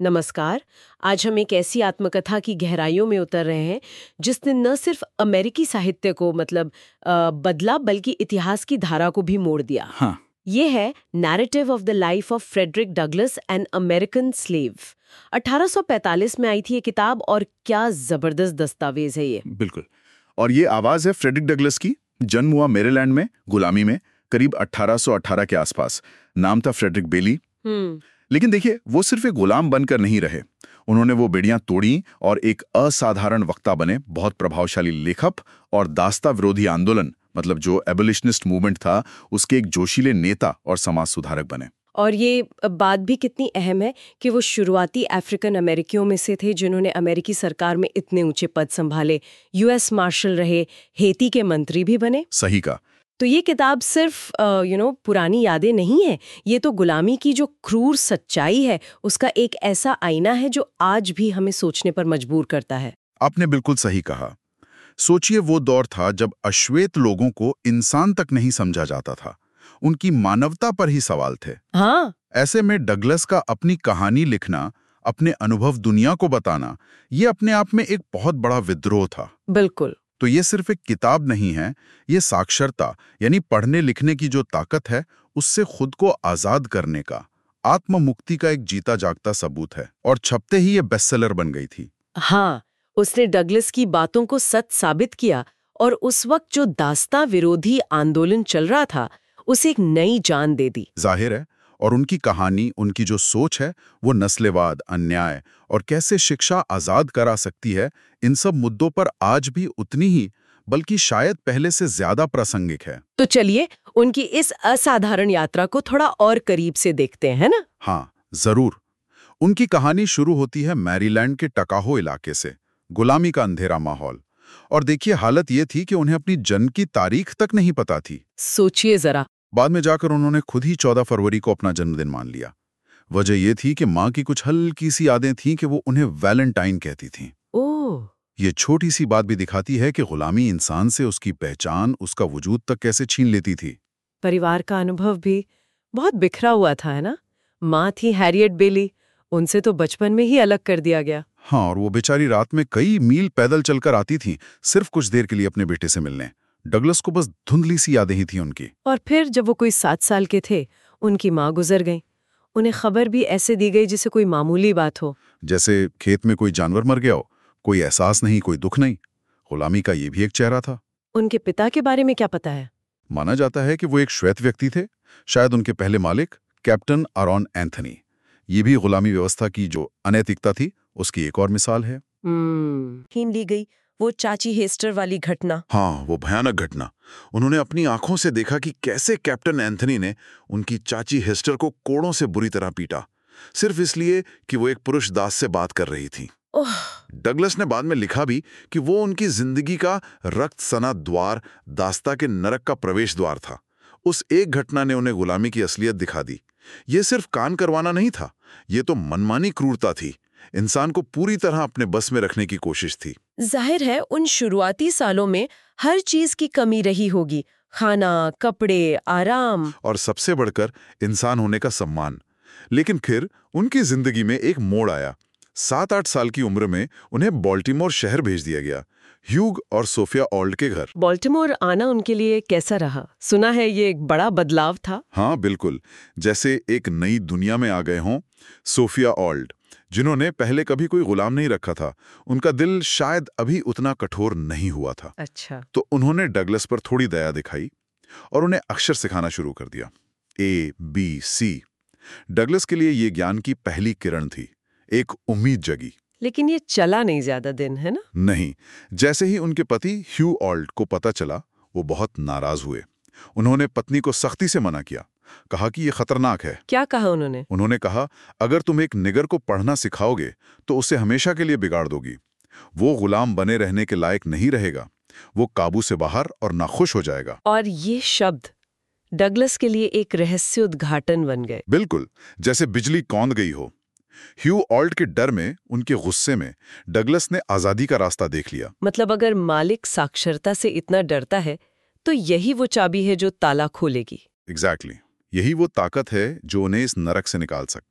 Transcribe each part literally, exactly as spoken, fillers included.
नमस्कार। आज हम एक ऐसी आत्मकथा की गहराइयों में उतर रहे हैं जिसने न सिर्फ अमेरिकी साहित्य को मतलब अ, बदला बल्कि इतिहास की धारा को भी मोड़ दिया। हाँ। ये है narrative of the life of Frederick Douglass an American slave. अठारह सौ पैंतालीस में आई थी ये किताब और क्या जबरदस्त दस्तावेज है ये। बिल्कुल। और ये आवाज है फ्रेडरिक डगलस की। जन्म हुआ मेरीलैंड में गुलामी में करीब अठारह सौ अठारह के आसपास। नाम था फ्रेडरिक बेली। हम्म लेकिन देखिए, वो सिर्फ एक गुलाम बनकर नहीं रहे। उन्होंने वो बेड़ियां तोड़ी और एक असाधारण वक्ता बने, बहुत प्रभावशाली लेखक और दास्ता विरोधी आंदोलन मतलब जो एबोलिशनिस्ट मूवमेंट था उसके एक जोशीले नेता और समाज सुधारक बने। और ये बात भी कितनी अहम है कि वो शुरुआती अफ्रीकन अमेरिकियों में से थे जिन्होंने अमेरिकी सरकार में इतने ऊंचे पद संभाले, यूएस मार्शल रहे, हेती के मंत्री भी बने। सही का। तो ये किताब सिर्फ यू नो पुरानी यादें नहीं है, ये तो गुलामी की जो क्रूर सच्चाई है उसका एक ऐसा आईना है जो आज भी हमें सोचने पर मजबूर करता है। आपने बिल्कुल सही कहा। सोचिए, वो दौर था जब अश्वेत लोगों को इंसान तक नहीं समझा जाता था, उनकी मानवता पर ही सवाल थे। हाँ, ऐसे में डगलस का अपनी कहानी लिखना, अपने अनुभव दुनिया को बताना, ये अपने आप में एक बहुत बड़ा विद्रोह था। बिल्कुल। तो ये सिर्फ एक किताब नहीं है, ये साक्षरता यानी पढ़ने लिखने की जो ताकत है उससे खुद को आजाद करने का, आत्म मुक्ति का एक जीता जागता सबूत है। और छपते ही ये बेस्टसेलर बन गई थी। हाँ, उसने डगलस की बातों को सच साबित किया और उस वक्त जो दास्ता विरोधी आंदोलन चल रहा था उसे एक नई जान दे दी। जाहिर है। और उनकी कहानी, उनकी जो सोच है, वो नस्लवाद, अन्याय और कैसे शिक्षा आजाद करा सकती है, इन सब मुद्दों पर आज भी उतनी ही बल्कि शायद पहले से ज्यादा प्रासंगिक है। तो चलिए उनकी इस असाधारण यात्रा को थोड़ा और करीब से देखते हैं, ना? हाँ, जरूर। उनकी कहानी शुरू होती है मैरीलैंड के टकाहो इलाके से, गुलामी का अंधेरा माहौल। और देखिए, हालत ये थी कि उन्हें अपनी जन्म की तारीख तक नहीं पता थी। सोचिए जरा। बाद में जाकर उन्होंने खुद ही चौदह फरवरी को अपना जन्मदिन मान लिया। वजह यह थी कि माँ की कुछ हल्की सी यादें थीं कि वो उन्हें वैलेंटाइन कहती थीं। ओह, ये छोटी सी बात भी दिखाती है कि गुलामी इंसान से उसकी पहचान, उसका वजूद तक कैसे छीन लेती थी। परिवार का अनुभव भी बहुत बिखरा हुआ था, है ना? माँ थी हैरियट बेली, उनसे तो बचपन में ही अलग कर दिया गया। हाँ, और वो बेचारी रात में कई मील पैदल चलकर आती थी, सिर्फ कुछ देर के लिए अपने बेटे से मिलने। डगलस को बस धुंधली सी यादें ही थी उनकी। और फिर जब वो कोई सात साल के थे, उनकी माँ गुजर गई। उन्हें खबर भी ऐसे दी गई जैसे कोई मामूली बात हो। जैसे खेत में कोई जानवर मर गया हो, कोई एहसास नहीं, कोई दुख नहीं। गुलामी का ये भी एक चेहरा था। उनके पिता के बारे में क्या पता है? माना जाता है कि वो एक श्वेत व्यक्ति थे, शायद उनके पहले मालिक कैप्टन आरॉन एंथनी। ये भी गुलामी व्यवस्था की जो अनैतिकता थी उसकी एक और मिसाल है। हम्म हीन ली गई वो चाची हेस्टर वाली घटना। हाँ, वो भयानक घटना। उन्होंने अपनी आंखों से देखा कि कैसे कैप्टन एंथनी ने उनकी चाची हेस्टर को कोड़ों से बुरी तरह पीटा, सिर्फ इसलिए कि वो एक पुरुष दास से बात कर रही थी। ओह, डगलस ने बाद में लिखा भी कि वो उनकी जिंदगी का रक्त सना द्वार, दास्ता के नरक का प्रवेश द्वार था। उस एक घटना ने उन्हें गुलामी की असलियत दिखा दी। ये सिर्फ कान करवाना नहीं था, ये तो मनमानी क्रूरता थी। इंसान को पूरी तरह अपने बस में रखने की कोशिश थी। जाहिर है उन शुरुआती सालों में हर चीज की कमी रही होगी, खाना, कपड़े, आराम और सबसे बढ़कर इंसान होने का सम्मान। लेकिन फिर उनकी जिंदगी में एक मोड़ आया। सात आठ साल की उम्र में उन्हें बाल्टीमोर शहर भेज दिया गया, ह्यूग और सोफिया ऑल्ड के घर। बाल्टीमोर आना उनके लिए कैसा रहा? सुना है ये एक बड़ा बदलाव था। हाँ, बिल्कुल, जैसे एक नई दुनिया में आ गए हों। सोफिया ऑल्ड, जिन्होंने पहले कभी कोई गुलाम नहीं रखा था, उनका दिल शायद अभी उतना कठोर नहीं हुआ था। अच्छा। तो उन्होंने डगलस पर थोड़ी दया दिखाई और उन्हें अक्षर सिखाना शुरू कर दिया, ए बी सी। डगलस के लिए ये ज्ञान की पहली किरण थी, एक उम्मीद जगी। लेकिन ये चला नहीं ज्यादा दिन, है ना? नहीं। जैसे ही उनके पति ह्यू ऑल्ड को पता चला, वो बहुत नाराज हुए। उन्होंने पत्नी को सख्ती से मना किया, कहा कि ये खतरनाक है। क्या कहा उन्होंने? उन्होंने कहा, अगर तुम एक निगर को पढ़ना सिखाओगे तो उसे हमेशा के लिए बिगाड़ दोगी। वो गुलाम बने रहने के लायक नहीं रहेगा, वो काबू से बाहर और नाखुश हो जाएगा। और ये शब्द डगलस के लिए एक रहस्य उद्घाटन बन गए। बिल्कुल, जैसे बिजली कौंध गई हो। ह्यू ऑल्ट के डर में, उनके गुस्से में, डगलस ने आजादी का रास्ता देख लिया। मतलब अगर मालिक साक्षरता से इतना डरता है तो यही वो चाबी है जो ताला खोलेगी। Exactly exactly. यही वो ताकत है जो उन्हें इस नरक से निकाल सकती है।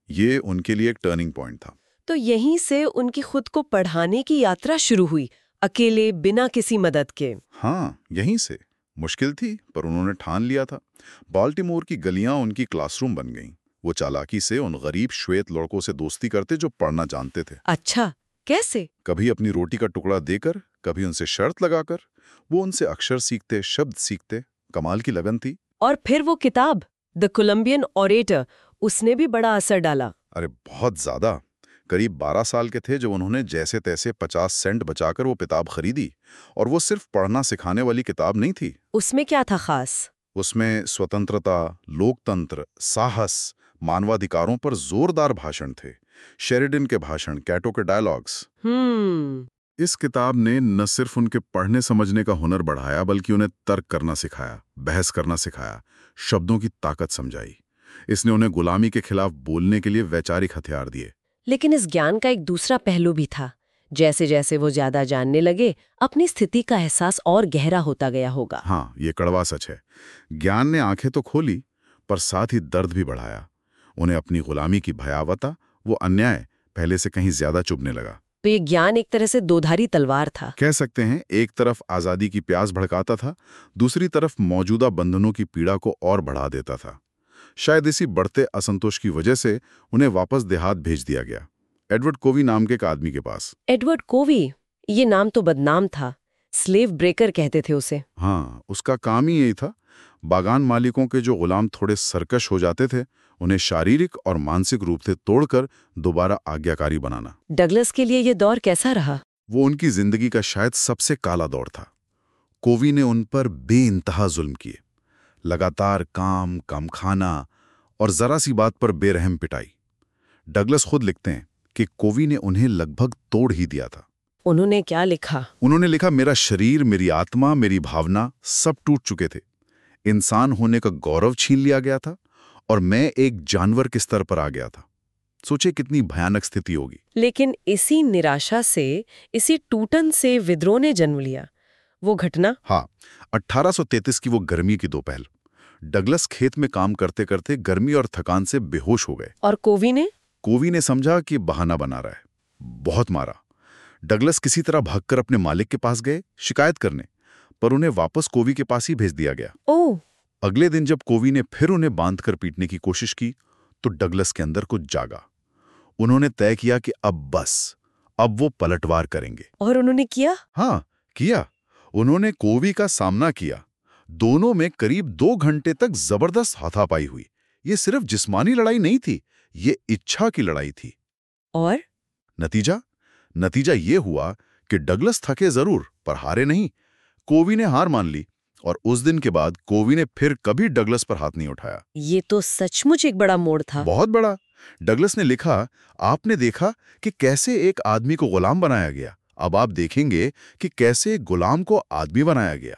ये उनके लिए एक टर्निंग पॉइंट था। तो यहीं से उनकी खुद को पढ़ाने की यात्रा शुरू हुई, अकेले, बिना किसी मदद के। हाँ, यहीं से। मुश्किल थी, पर उन्होंने ठान लिया था। बाल्टीमोर की गलियां उनकी क्लासरूम बन गईं। वो चालाकी से उन गरीब श्वेत लड़कों से दोस्ती करते जो पढ़ना जानते थे। अच्छा, कैसे? कभी अपनी रोटी का टुकड़ा देकर, कभी उनसे शर्त लगाकर। वो उनसे अक्षर सीखते, शब्द सीखते। कमाल की लगन थी। और फिर वो किताब, द कोलंबियन ऑरेटर, उसने भी बड़ा असर डाला। अरे बहुत ज्यादा। करीब बारह साल के थे जब उन्होंने जैसे तैसे पचास सेंट बचाकर वो किताब खरीदी। और वो सिर्फ पढ़ना सिखाने वाली किताब नहीं थी। उसमें क्या था खास? उसमें स्वतंत्रता, लोकतंत्र, साहस, मानवाधिकारों पर जोरदार भाषण थे। शेरिडन के भाषण, कैटो के डायलॉग्स। हम्म इस किताब ने न सिर्फ उनके पढ़ने समझने का हुनर बढ़ाया, बल्कि उन्हें तर्क करना सिखाया, बहस करना सिखाया, शब्दों की ताकत समझाई। इसने उन्हें गुलामी के खिलाफ बोलने के लिए वैचारिक हथियार दिए। लेकिन इस ज्ञान का एक दूसरा पहलू भी था। जैसे जैसे वो ज्यादा जानने लगे, अपनी स्थिति का एहसास और गहरा होता गया होगा। हाँ, ये कड़वा सच है। ज्ञान ने आंखें तो खोली, पर साथ ही दर्द भी बढ़ाया। उन्हें अपनी गुलामी की भयावता, वो अन्याय पहले से कहीं ज्यादा चुभने लगा। तो ये ज्ञान एक तरह से दोधारी तलवार था। कह सकते हैं, एक तरफ आजादी की प्यास भड़काता था, दूसरी तरफ मौजूदा बंधनों की पीड़ा को और बढ़ा देता था। शायद इसी बढ़ते असंतोष की वजह से उन्हें वापस देहात भेज दिया गया, एडवर्ड कोवी नाम के एक आदमी के पास। एडवर्ड कोवी, ये नाम तो बदनाम था। स्लेव ब्रेकर कहते थे उसे। हाँ, उसका काम ही यही था। बागान मालिकों के जो गुलाम थोड़े सरकश हो जाते थे, उन्हें शारीरिक और मानसिक रूप से तोड़कर दोबारा आज्ञाकारी बनाना। डगलस के लिए ये दौर कैसा रहा? वो उनकी जिंदगी का शायद सबसे काला दौर था। कोवी ने उन पर बेइंतहा जुल्म किए। लगातार काम, कम खाना और जरा सी बात पर बेरहम पिटाई। डगलस खुद लिखते हैं कि कोवी ने उन्हें लगभग तोड़ ही दिया था। उन्होंने क्या लिखा? उन्होंने लिखा, मेरा शरीर, मेरी आत्मा, मेरी भावना सब टूट चुके थे। इंसान होने का गौरव छीन लिया गया था और मैं एक जानवर के स्तर पर आ गया था। सोचे कितनी भयानक स्थिति होगी। लेकिन इसी निराशा से, इसी टूटन से विद्रोह ने जन्म लिया। वो घटना? हाँ, अठारह सौ तैंतीस की वो गर्मी की दोपहर। डगलस खेत में काम करते करते गर्मी और थकान से बेहोश हो गए। और कोवी ने? कोवी ने समझा कि बहाना बना रहा है। बहुत मारा। डगलस किसी तरह भागकर अपने मालिक के पास गए शिकायत करने, पर उन्हें वापस कोवी के पास ही भेज दिया गया। ओह! अगले दिन जब कोवी ने फिर उन्हें बांधकर पीटने की कोशिश की, तो डगलस के अंदर कुछ जागा। उन्होंने तय किया कि अब बस, अब वो पलटवार करेंगे। और उन्होंने किया? हाँ, किया। उन्होंने कोवी का सामना किया। दोनों में करीब दो घंटे तक जबरदस्त हाथापाई हुई। ये सिर्फ जिस्मानी लड़ाई नहीं थी, ये इच्छा की लड़ाई थी। और नतीजा? नतीजा ये हुआ कि डगलस थके जरूर, पर हारे नहीं। कोवी ने हार मान ली और उस दिन के बाद कोवी ने फिर कभी डगलस पर हाथ नहीं उठाया। ये तो सचमुच एक बड़ा मोड़ था। बहुत बड़ा। डगलस ने लिखा, आपने देखा कि कैसे एक आदमी को गुलाम बनाया गया, अब आप देखेंगे कि कैसे एक गुलाम को आदमी बनाया गया।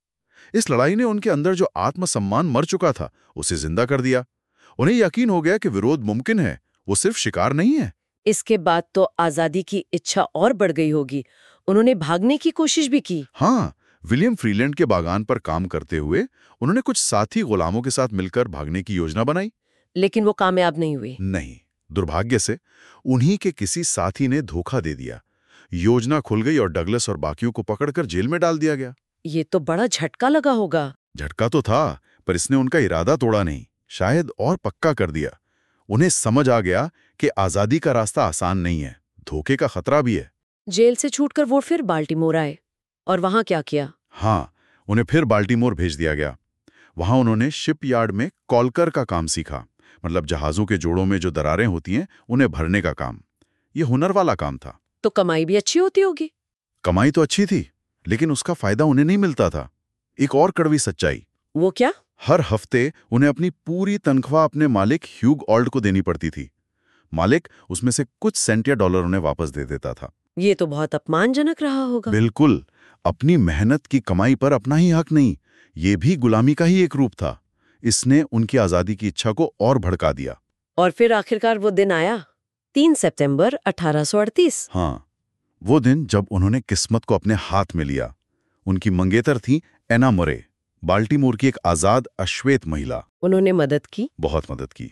इस लड़ाई ने उनके अंदर जो आत्मसम्मान मर चुका था, उसे जिंदा कर दिया। उन्हें यकीन हो गया कि विरोध मुमकिन है, वो सिर्फ शिकार नहीं है। इसके बाद तो आजादी की इच्छा और बढ़ गई होगी। उन्होंने भागने की कोशिश भी की। हाँ, विलियम फ्रीलैंड के बागान पर काम करते हुए उन्होंने कुछ साथी गुलामों के साथ मिलकर भागने की योजना बनाई। लेकिन वो कामयाब नहीं हुई। नहीं, दुर्भाग्य से उन्हीं के किसी साथी ने धोखा दे दिया। योजना खुल गई और डगलस और बाकियों को पकड़कर जेल में डाल दिया गया। ये तो बड़ा झटका लगा होगा। झटका तो था, पर इसने उनका इरादा तोड़ा नहीं, शायद और पक्का कर दिया। उन्हें समझ आ गया कि आजादी का रास्ता आसान नहीं है, धोखे का खतरा भी है। जेल से छूटकर वो फिर बाल्टीमोर आए। और वहां क्या किया? हाँ, उन्हें फिर बाल्टीमोर भेज दिया गया। वहां उन्होंने शिपयार्ड में कॉलकर का काम सीखा, मतलब जहाजों के जोड़ों में जो दरारें होती हैं उन्हें भरने का काम। ये हुनर वाला काम था। तो कमाई भी अच्छी होती होगी। कमाई तो अच्छी थी, लेकिन उसका फायदा उन्हें नहीं मिलता था। एक और कड़वी सच्चाई। वो क्या? हर हफ्ते उन्हें अपनी पूरी तनख्वाह अपने मालिक ह्यूग ऑल्ड को देनी पड़ती थी। मालिक उसमें से कुछ सेंट या डॉलर उन्हें वापस दे देता था। ये तो बहुत अपमानजनक रहा होगा। बिल्कुल। अपनी मेहनत की कमाई पर अपना ही हक नहीं, ये भी गुलामी का ही एक रूप था। इसने उनकी आजादी की इच्छा को और भड़का दिया। और फिर आखिरकार वो दिन आया, तीन सितंबर अठारह सौ अड़तीस। हाँ, वो दिन जब उन्होंने किस्मत को अपने हाथ में लिया। उनकी मंगेतर थी एना मोरे, बाल्टीमोर की एक आजाद अश्वेत महिला। उन्होंने मदद की। बहुत मदद की।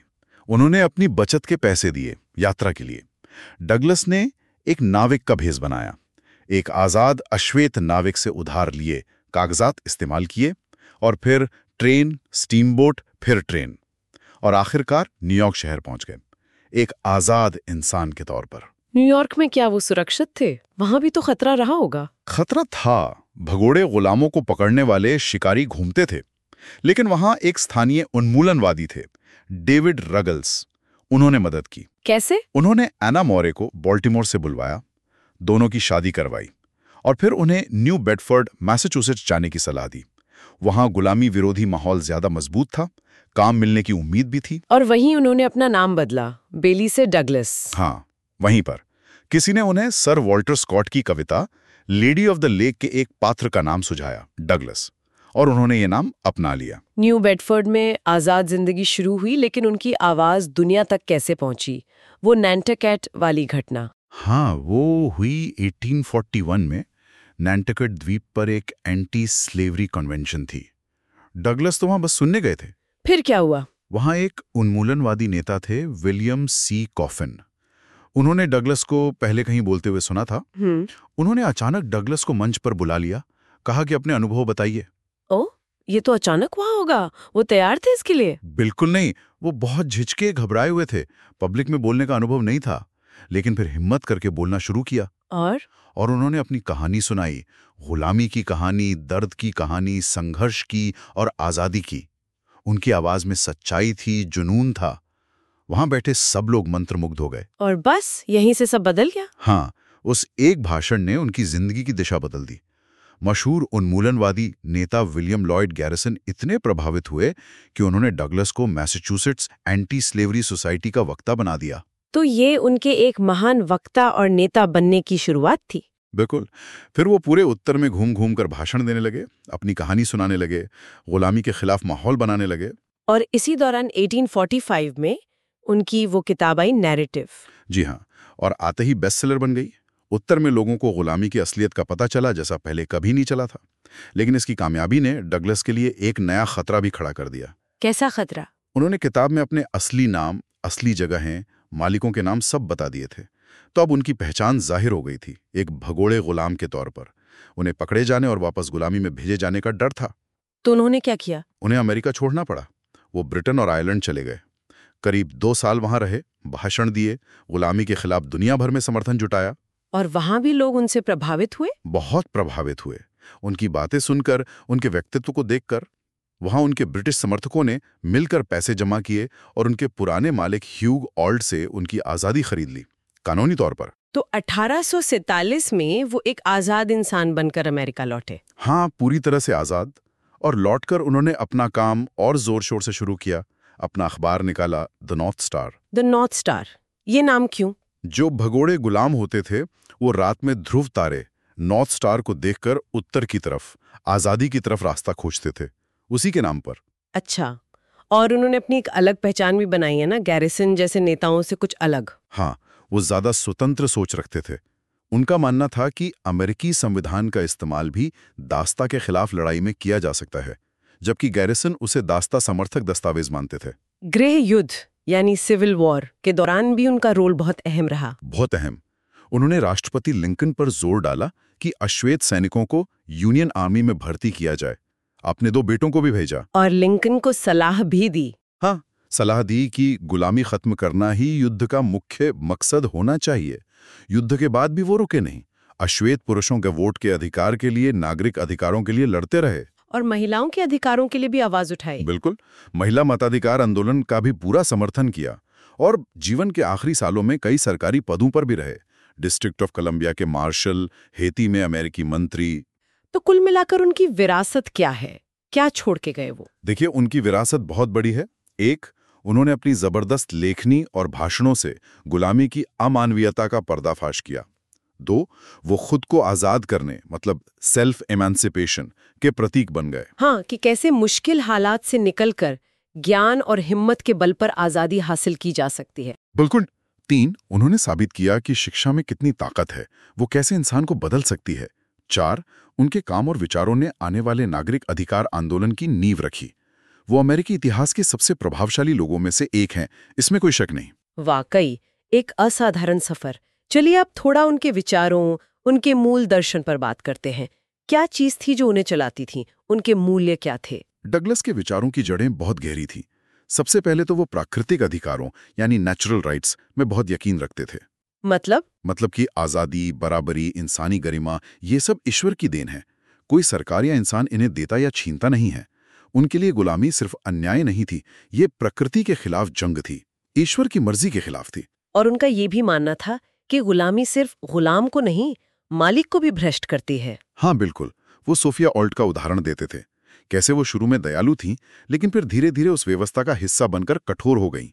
उन्होंने अपनी बचत के पैसे दिए यात्रा के लिए। डगलस ने एक नाविक का भेष बनाया, एक आजाद अश्वेत नाविक से उधार लिए कागजात इस्तेमाल किए, और फिर ट्रेन, स्टीमबोट, फिर ट्रेन, और आखिरकार न्यूयॉर्क शहर पहुंच गए, एक आजाद इंसान के तौर पर। न्यूयॉर्क में क्या वो सुरक्षित थे? वहां भी तो खतरा रहा होगा। खतरा था। भगोड़े गुलामों को पकड़ने वाले शिकारी घूमते थे, लेकिन वहां एक स्थानीय उन्मूलनवादी थे, डेविड रगल्स। उन्होंने मदद की। कैसे? उन्होंने एना मोरे को बाल्टीमोर से बुलवाया, दोनों की शादी करवाई, और फिर उन्हें न्यू बेडफोर्ड, मैसाचुसेट्स जाने की सलाह दी। वहां गुलामी विरोधी माहौल ज्यादा मजबूत था, काम मिलने की उम्मीद भी थी। और वहीं उन्होंने अपना नाम बदला, बेली से डगलस। हाँ, वहीं पर किसी ने उन्हें सर वॉल्टर स्कॉट की कविता लेडी ऑफ द लेक के एक पात्र का नाम सुझाया, डगलस, और उन्होंने ये नाम अपना लिया। न्यू बेडफोर्ड में आजाद जिंदगी शुरू हुई, लेकिन उनकी आवाज दुनिया तक कैसे पहुंची? वो नैंटकैट वाली घटना। हाँ, वो हुई अठारह सौ इकतालीस में। नैंटकैट द्वीप पर एक एंटी स्लेवरी कन्वेंशन थी। डगलस तो वहां बस सुनने गए थे। फिर क्या हुआ? वहां एक उन्मूलनवादी नेता थे, विलियम सी कॉफिन। उन्होंने डगलस को पहले कहीं बोलते हुए सुना था। उन्होंने अचानक डगलस को मंच पर बुला लिया, कहा कि अपने अनुभव बताइए। ओ, ये तो अचानक हुआ होगा। वो तैयार थे इसके लिए? बिल्कुल नहीं, वो बहुत झिझके घबराए हुए थे। पब्लिक में बोलने का अनुभव नहीं था, लेकिन फिर हिम्मत करके बोलना शुरू किया। और और उन्होंने अपनी कहानी सुनाई, गुलामी की कहानी, दर्द की कहानी, संघर्ष की और आजादी की। उनकी आवाज में सच्चाई थी, जुनून था। वहां बैठे सब लोग मंत्रमुग्ध हो गए। और बस यहीं से सब बदल गया? हाँ, उस एक भाषण ने उनकी जिंदगी की दिशा बदल दी। मशहूर उन्मूलनवादी नेता विलियम लॉयड गैरिसन इतने प्रभावित हुए कि उन्होंने डगलस को मैसाचुसेट्स एंटी स्लेवरी सोसाइटी का वक्ता बना दिया। तो ये उनके एक महान वक्ता और नेता बनने की शुरुआत थी। बिल्कुल। फिर वो पूरे उत्तर में घूम घूम कर भाषण देने लगे, अपनी कहानी सुनाने लगे, गुलामी के खिलाफ माहौल बनाने लगे। और इसी दौरान अठारह सौ पैंतालीस में उनकी वो किताब आई, नैरेटिव। जी हाँ, और आते ही बेस्ट सेलर बन गई। उत्तर में लोगों को गुलामी की असलियत का पता चला, जैसा पहले कभी नहीं चला था। लेकिन इसकी कामयाबी ने डगलस के लिए एक नया खतरा भी खड़ा कर दिया। कैसा खतरा? उन्होंने किताब में अपने असली नाम, असली जगहें, मालिकों के नाम सब बता दिए थे। तो अब उनकी पहचान जाहिर हो गई थी, एक भगोड़े गुलाम के तौर पर। उन्हें पकड़े जाने और वापस गुलामी में भेजे जाने का डर था। तो उन्होंने क्या किया? उन्हें अमेरिका छोड़ना पड़ा। वो ब्रिटेन और आयरलैंड चले गए। करीब दो साल वहां रहे, भाषण दिए, गुलामी के खिलाफ दुनिया भर में समर्थन जुटाया। और वहां भी लोग उनसे प्रभावित हुए? बहुत प्रभावित हुए। उनकी बातें सुनकर, उनके व्यक्तित्व को देखकर। वहां उनके ब्रिटिश समर्थकों ने मिलकर पैसे जमा किए और उनके पुराने मालिक ह्यूग ऑल्ड से उनकी आजादी खरीद ली, कानूनी तौर पर। तो अठारह सौ सैंतालीस में वो एक आजाद इंसान बनकर अमेरिका लौटे। हाँ, पूरी तरह से आजाद। और लौटकर उन्होंने अपना काम और जोर शोर से शुरू किया। अपना अखबार निकाला, the North Star. The North Star, ये नाम क्यों? जो भगोड़े गुलाम होते थे, वो रात में ध्रुव तारे, नॉर्थ स्टार को देखकर उत्तर की तरफ, आजादी की तरफ रास्ता खोजते थे, उसी के नाम पर। अच्छा, और उन्होंने अपनी एक अलग पहचान भी बनाई है ना, गैरिसन जैसे नेताओं से कुछ अलग। हाँ, वो ज्यादा स्वतंत्र सोच रखते थे। उनका मानना था कि अमेरिकी संविधान का इस्तेमाल भी दास्ता के खिलाफ लड़ाई में किया जा सकता है, जबकि गैरिसन उसे दास्ता समर्थक दस्तावेज मानते थे। गृह युद्ध यानी सिविल वॉर के दौरान भी उनका रोल बहुत अहम रहा। बहुत अहम। उन्होंने राष्ट्रपति लिंकन पर जोर डाला कि अश्वेत सैनिकों को यूनियन आर्मी में भर्ती किया जाए। अपने दो बेटों को भी भेजा। और लिंकन को सलाह भी दी। हाँ, सलाह दी कि गुलामी खत्म करना ही युद्ध का मुख्य मकसद होना चाहिए। युद्ध के बाद भी वो रुके नहीं। अश्वेत पुरुषों के वोट के अधिकार के लिए, नागरिक अधिकारों के लिए लड़ते रहे। और महिलाओं के अधिकारों के लिए भी आवाज उठाई। बिल्कुल, महिला मताधिकार आंदोलन का भी पूरा समर्थन किया। और जीवन के आखिरी सालों में कई सरकारी पदों पर भी रहे। डिस्ट्रिक्ट ऑफ कोलंबिया के मार्शल, हेती में अमेरिकी मंत्री। तो कुल मिलाकर उनकी विरासत क्या है? क्या छोड़ के गए वो? देखिए, उनकी विरासत बहुत बड़ी है। एक, उन्होंने अपनी जबरदस्त लेखनी और भाषणों से गुलामी की अमानवीयता का पर्दाफाश किया। दो, वो खुद को आजाद करने, मतलब सेल्फ एमेंसिपेशन के प्रतीक बन गए। हाँ, कि कैसे मुश्किल हालात से निकलकर ज्ञान और हिम्मत के बल पर आजादी हासिल की जा सकती है। बिल्कुल। तीन, उन्होंने साबित किया कि शिक्षा में कितनी ताकत है, वो कैसे इंसान को बदल सकती है। चार, उनके काम और विचारों ने आने वाले नागरिक अधिकार आंदोलन की नींव रखी। वो अमेरिकी इतिहास के सबसे प्रभावशाली लोगों में से एक हैं, इसमें कोई शक नहीं। वाकई एक असाधारण सफर। चलिए अब थोड़ा उनके विचारों, उनके मूल दर्शन पर बात करते हैं। क्या चीज थी जो उन्हें चलाती थी? उनके मूल्य क्या थे? डगलस के विचारों की जड़ें बहुत गहरी थी। सबसे पहले तो वो प्राकृतिक अधिकारों यानी नेचुरल राइट्स में बहुत यकीन रखते थे। मतलब मतलब कि आज़ादी, बराबरी, इंसानी गरिमा, ये सब ईश्वर की देन है। कोई सरकार या इंसान इन्हें देता या छीनता नहीं है। उनके लिए गुलामी सिर्फ अन्याय नहीं थी, ये प्रकृति के खिलाफ जंग थी, ईश्वर की मर्जी के खिलाफ थी। और उनका ये भी मानना था कि गुलामी सिर्फ गुलाम को नहीं, मालिक को भी भ्रष्ट करती है। हाँ बिल्कुल, वो सोफिया ऑल्ट का उदाहरण देते थे। कैसे वो शुरू में दयालु थीं, लेकिन फिर धीरे धीरे उस व्यवस्था का हिस्सा बनकर कठोर हो गईं।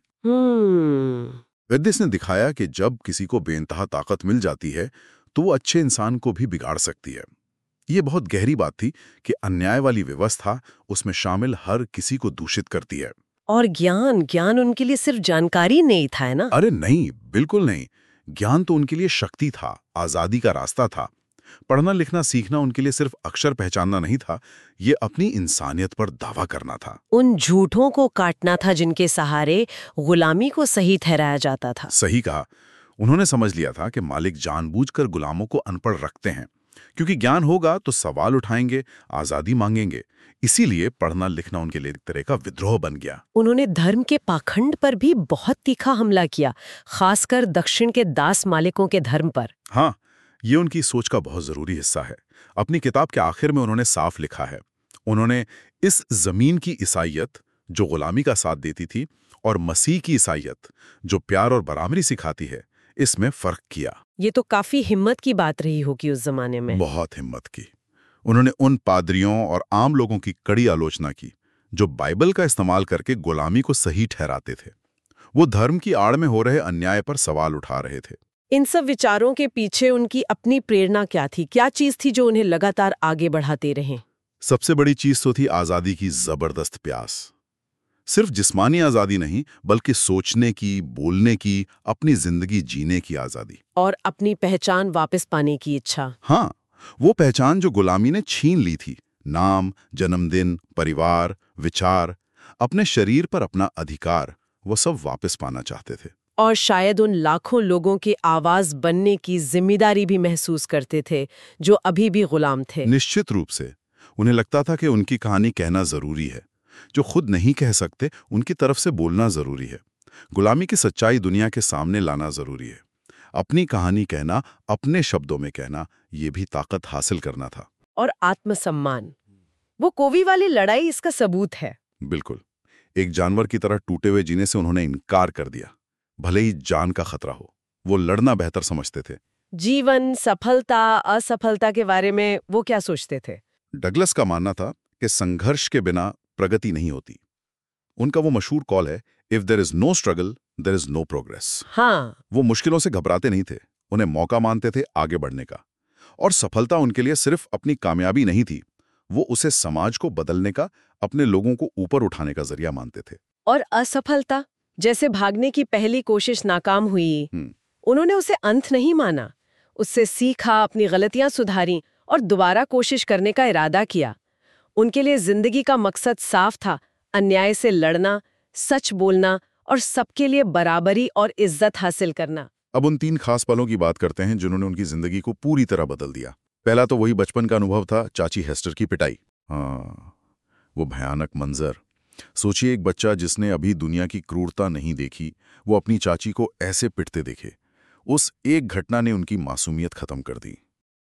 हम्म वेदिस ने दिखाया कि जब किसी को बेइंतहा ताकत मिल जाती है तो वो अच्छे इंसान को भी बिगाड़ सकती है। ये बहुत गहरी बात थी कि अन्याय वाली व्यवस्था उसमें शामिल हर किसी को दूषित करती है। और ज्ञान ज्ञान उनके लिए सिर्फ जानकारी नहीं था, है ना? अरे नहीं, बिल्कुल नहीं। ज्ञान तो उनके लिए शक्ति था, आजादी का रास्ता था। पढ़ना लिखना सीखना उनके लिए सिर्फ अक्षर पहचानना नहीं था, ये अपनी इंसानियत पर दावा करना था। उन झूठों को काटना था जिनके सहारे गुलामी को सही ठहराया जाता था। सही कहा। उन्होंने समझ लिया था कि मालिक जानबूझकर गुलामों को अनपढ़ रखते हैं, क्योंकि ज्ञान होगा तो सवाल उठाएंगे, आजादी मांगेंगे। इसीलिए पढ़ना लिखना उनके लिए एक तरह का विद्रोह बन गया। उन्होंने धर्म के पाखंड पर भी बहुत तीखा हमला किया, खासकर दक्षिण के दास मालिकों के धर्म पर। हाँ, ये उनकी सोच का बहुत जरूरी हिस्सा है। अपनी किताब के आखिर में उन्होंने साफ लिखा है, उन्होंने इस जमीन की ईसाइयत जो गुलामी का साथ देती थी और मसीह की ईसाइयत जो प्यार और बराबरी सिखाती है, इसमें फर्क किया। ये तो काफी हिम्मत की बात रही होगी उस जमाने में। बहुत हिम्मत की। उन्होंने उन पादरियों और आम लोगों की कड़ी आलोचना की जो बाइबल का इस्तेमाल करके गुलामी को सही ठहराते थे। वो धर्म की आड़ में हो रहे अन्याय पर सवाल उठा रहे थे। इन सब विचारों के पीछे उनकी अपनी प्रेरणा क्या थी? क्या चीज थी जो उन्हें लगातार आगे बढ़ाते रहे? सबसे बड़ी चीज तो थी आजादी की जबरदस्त प्यास। सिर्फ जिस्मानी आजादी नहीं, बल्कि सोचने की, बोलने की, अपनी जिंदगी जीने की आजादी। और अपनी पहचान वापस पाने की इच्छा। हाँ, वो पहचान जो गुलामी ने छीन ली थी। नाम, जन्मदिन, परिवार, विचार, अपने शरीर पर अपना अधिकार, वो सब वापस पाना चाहते थे। और शायद उन लाखों लोगों की आवाज बनने की जिम्मेदारी भी महसूस करते थे जो अभी भी गुलाम थे। निश्चित रूप से उन्हें लगता था कि उनकी कहानी कहना जरूरी है। जो खुद नहीं कह सकते, उनकी तरफ से बोलना जरूरी है। गुलामी की सच्चाई दुनिया के सामने लाना जरूरी है। अपनी कहानी कहना, अपने शब्दों में कहना, ये भी ताकत हासिल करना था। और आत्मसम्मान, वो कोवी वाली लड़ाई इसका सबूत है। बिल्कुल। एक जानवर की तरह टूटे हुए जीने से उन्होंने इनकार कर दिया, भले ही जान का खतरा हो। वो लड़ना बेहतर समझते थे। जीवन, सफलता, असफलता के बारे में वो क्या सोचते थे? डगलस का मानना था कि संघर्ष के बिना प्रगति नहीं होती। उनका वो मशहूर कॉल है, if there is no struggle there is no progress. हाँ, वो मुश्किलों से घबराते नहीं थे, उन्हें मौका मानते थे आगे बढ़ने का। और सफलता उनके लिए सिर्फ अपनी कामयाबी नहीं थी, वो उसे समाज को बदलने का, अपने लोगों को ऊपर उठाने का जरिया मानते थे। और असफलता, जैसे भागने की पहली कोशिश नाकाम हुई, उन्होंने उसे अंत नहीं माना। उससे सीखा, अपनी गलतियां सुधारी और दोबारा कोशिश करने का इरादा किया। उनके लिए जिंदगी का मकसद साफ था, अन्याय से लड़ना, सच बोलना और सबके लिए बराबरी और इज्जत हासिल करना। अब उन तीन खास पलों की बात करते हैं जिन्होंने उनकी जिंदगी को पूरी तरह बदल दिया। पहला तो वही बचपन का अनुभव था, चाची हेस्टर की पिटाई। हाँ, वो भयानक मंजर। सोचिए, एक बच्चा जिसने अभी दुनिया की क्रूरता नहीं देखी, वो अपनी चाची को ऐसे पिटते देखे। उस एक घटना ने उनकी मासूमियत खत्म कर दी।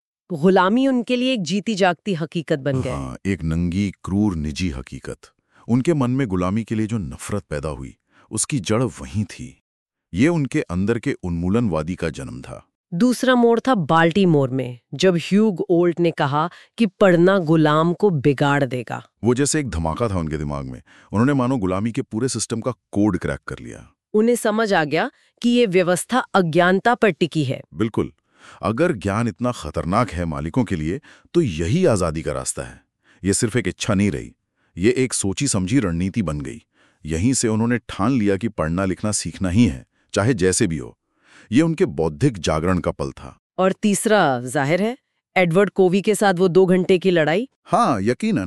गुलामी उनके लिए एक जीती जागती हकीकत बन गई। हाँ, एक नंगी, क्रूर, निजी हकीकत। उनके मन में गुलामी के लिए जो नफरत पैदा हुई, उसकी जड़ वहीं थी। ये उनके अंदर के उन्मूलनवादी का जन्म था। दूसरा मोड़ था बाल्टीमोर में, जब ह्यूग ओल्ट ने कहा कि पढ़ना गुलाम को बिगाड़ देगा। वो जैसे एक धमाका था उनके दिमाग में। उन्होंने मानो गुलामी के पूरे सिस्टम का कोड क्रैक कर लिया। उन्हें समझ आ गया कि ये व्यवस्था अज्ञानता पर टिकी है। बिल्कुल। अगर ज्ञान इतना खतरनाक है मालिकों के लिए, तो यही आजादी का रास्ता है। ये सिर्फ एक इच्छा नहीं रही, ये एक सोची समझी रणनीति बन गई। यहीं से उन्होंने ठान लिया कि पढ़ना लिखना सीखना ही है, चाहे जैसे भी हो। ये उनके बौद्धिक जागरण का पल था। और तीसरा, जाहिर है, एडवर्ड कोवी के साथ वो दो घंटे की लड़ाई। हाँ, यकीनन।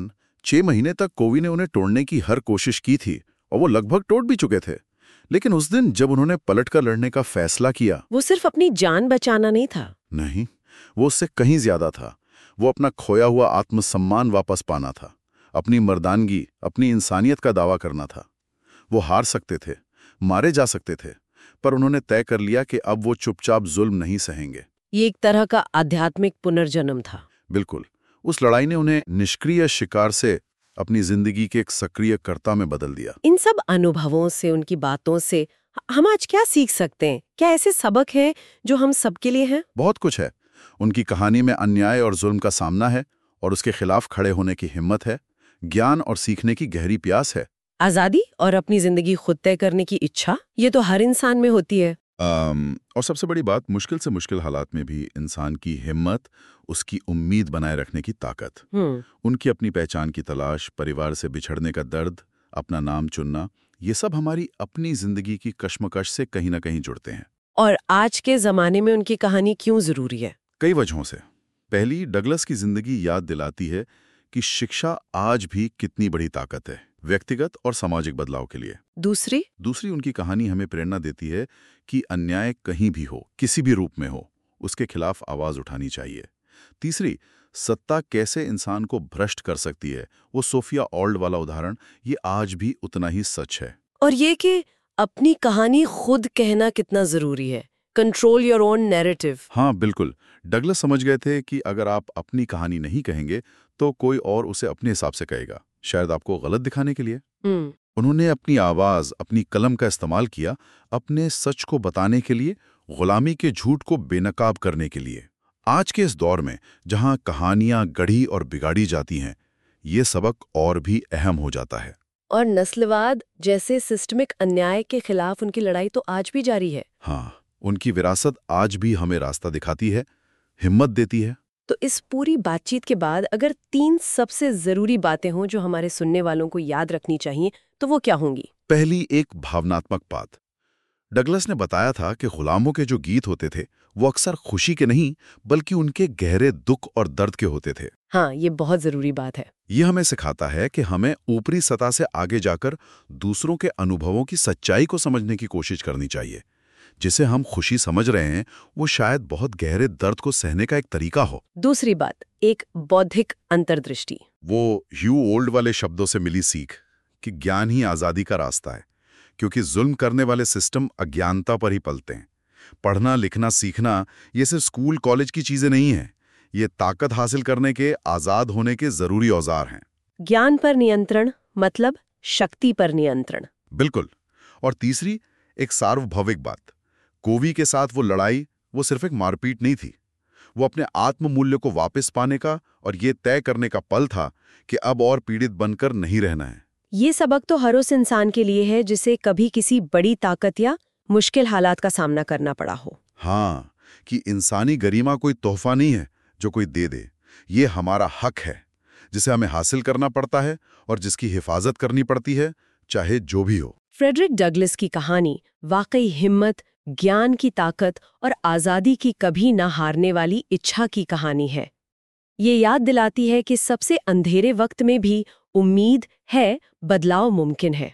छह महीने तक कोवी ने उन्हें तोड़ने की हर कोशिश की थी और वो लगभग तोड़ भी चुके थे, लेकिन उस दिन जब उन्होंने पलटकर लड़ने का फैसला किया, वो सिर्फ अपनी जान बचाना नहीं था। नहीं, वो उससे कहीं ज्यादा था। वो अपना खोया हुआ आत्मसम्मान वापस पाना था, अपनी मर्दानगी, अपनी इंसानियत का दावा करना था। वो हार सकते थे, मारे जा सकते थे, पर उन्होंने तय कर लिया कि अब वो चुपचाप जुल्म नहीं सहेंगे। ये एक तरह का आध्यात्मिक पुनर्जन्म था। बिल्कुल। उस लड़ाई ने उन्हें निष्क्रिय शिकार से अपनी जिंदगी के एक सक्रिय कर्ता में बदल दिया। इन सब अनुभवों से, उनकी बातों से हम आज क्या सीख सकते हैं? क्या ऐसे सबक हैं जो हम सबके लिए हैं? बहुत कुछ है। उनकी कहानी में अन्याय और जुल्म का सामना है और उसके खिलाफ खड़े होने की हिम्मत है, ज्ञान और सीखने की गहरी प्यास है, आजादी और अपनी जिंदगी खुद तय करने की इच्छा, ये तो हर इंसान में होती है। आम, और सबसे बड़ी बात, मुश्किल से मुश्किल हालात में भी इंसान की हिम्मत, उसकी उम्मीद बनाए रखने की ताकत, उनकी अपनी पहचान की तलाश, परिवार से बिछड़ने का दर्द, अपना नाम चुनना, ये सब हमारी अपनी जिंदगी की कश्मकश से कहीं ना कहीं जुड़ते हैं। और आज के जमाने में उनकी कहानी क्यों जरूरी है? कई वजहों से। पहली, डगलस की जिंदगी याद दिलाती है कि शिक्षा आज भी कितनी बड़ी ताकत है, व्यक्तिगत और सामाजिक बदलाव के लिए। दूसरी दूसरी उनकी कहानी हमें प्रेरणा देती है कि अन्याय कहीं भी हो, किसी भी रूप में हो, उसके खिलाफ आवाज उठानी चाहिए। तीसरी, सत्ता कैसे इंसान को भ्रष्ट कर सकती है, वो सोफिया ऑल्ड वाला उदाहरण, ये आज भी उतना ही सच है। और ये कि अपनी कहानी खुद कहना कितना जरूरी है। Control your own narrative. हाँ बिल्कुल। डगलस समझ गए थे कि अगर आप अपनी कहानी नहीं कहेंगे तो कोई और उसे अपने हिसाब से कहेगा, शायद आपको गलत दिखाने के लिए। उन्होंने अपनी आवाज, अपनी कलम का इस्तेमाल किया अपने सच को बताने के लिए, गुलामी के झूठ को बेनकाब करने के लिए। आज के इस दौर में जहां कहानियां गढ़ी और बिगाड़ी जाती हैं, ये सबक और भी अहम हो जाता है। और नस्लवाद जैसे सिस्टमिक अन्याय के खिलाफ उनकी लड़ाई तो आज भी जारी है। हाँ, उनकी विरासत आज भी हमें रास्ता दिखाती है, हिम्मत देती है। तो इस पूरी बातचीत के बाद अगर तीन सबसे जरूरी बातें हों जो हमारे सुनने वालों को याद रखनी चाहिए, तो वो क्या होंगी? पहली, एक भावनात्मक बात। डगलस ने बताया था कि गुलामों के जो गीत होते थे वो अक्सर खुशी के नहीं बल्कि उनके गहरे दुख और दर्द के होते थे। हाँ, ये बहुत जरूरी बात है। ये हमें सिखाता है कि हमें ऊपरी सतह से आगे जाकर दूसरों के अनुभवों की सच्चाई को समझने की कोशिश करनी चाहिए। जिसे हम खुशी समझ रहे हैं वो शायद बहुत गहरे दर्द को सहने का एक तरीका हो। दूसरी बात, एक बौद्धिक अंतर्दृष्टि। वो ह्यू ओल्ड वाले शब्दों से मिली सीख कि ज्ञान ही आजादी का रास्ता है, क्योंकि जुल्म करने वाले सिस्टम अज्ञानता पर ही पलते हैं। पढ़ना लिखना सीखना ये सिर्फ स्कूल कॉलेज की चीजें नहीं हैं, ये ताकत हासिल करने के, आजाद होने के जरूरी औजार हैं। ज्ञान पर नियंत्रण मतलब शक्ति पर नियंत्रण। बिल्कुल। और तीसरी, एक सार्वभौमिक बात। कोवी के साथ वो लड़ाई वो सिर्फ एक मारपीट नहीं थी, वो अपने आत्म मूल्य को वापस पाने का और ये तय करने का पल था कि अब और पीड़ित बनकर नहीं रहना है। ये सबक तो हर उस इंसान के लिए है जिसे कभी किसी बड़ी ताकत या मुश्किल हालात का सामना करना पड़ा हो। हाँ, कि इंसानी गरिमा कोई तोहफा नहीं है जो कोई दे दे, ये हमारा हक है जिसे हमें हासिल करना पड़ता है और जिसकी हिफाजत करनी पड़ती है, चाहे जो भी हो। फ्रेडरिक डगलस की कहानी वाकई हिम्मत, ज्ञान की ताकत और आजादी की कभी न हारने वाली इच्छा की कहानी है। ये याद दिलाती है कि सबसे अंधेरे वक्त में भी उम्मीद है, बदलाव मुमकिन है।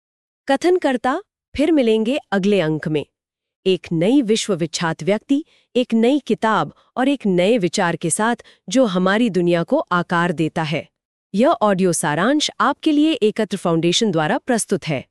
कथनकर्ता फिर मिलेंगे अगले अंक में, एक नई विश्व विख्यात व्यक्ति, एक नई किताब और एक नए विचार के साथ जो हमारी दुनिया को आकार देता है। यह ऑडियो सारांश आपके लिए एकत्र फाउंडेशन द्वारा प्रस्तुत है।